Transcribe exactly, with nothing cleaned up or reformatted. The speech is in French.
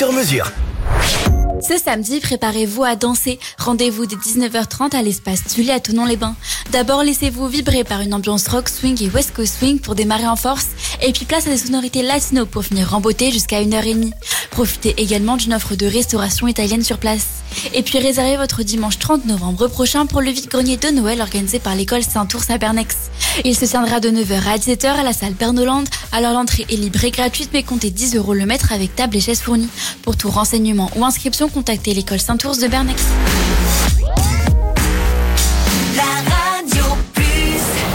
sur mesure. Ce samedi, préparez-vous à danser. Rendez-vous dès dix-neuf heures trente à l'espace Tully à Thonon-les-Bains. D'abord, laissez-vous vibrer par une ambiance rock, swing et West Coast swing pour démarrer en force. Et puis place à des sonorités latino pour finir en beauté jusqu'à une heure trente. Profitez également d'une offre de restauration italienne sur place. Et puis réservez votre dimanche trente novembre prochain pour le vide-grenier de Noël organisé par l'école Saint-Ours à Bernex. Il se tiendra de neuf heures à dix-sept heures à la salle Bernoland. Alors l'entrée est libre et gratuite, mais comptez dix euros le mètre avec table et chaises fournies. Pour tout renseignement ou inscription, contactez l'école Saint-Ours de Bernex.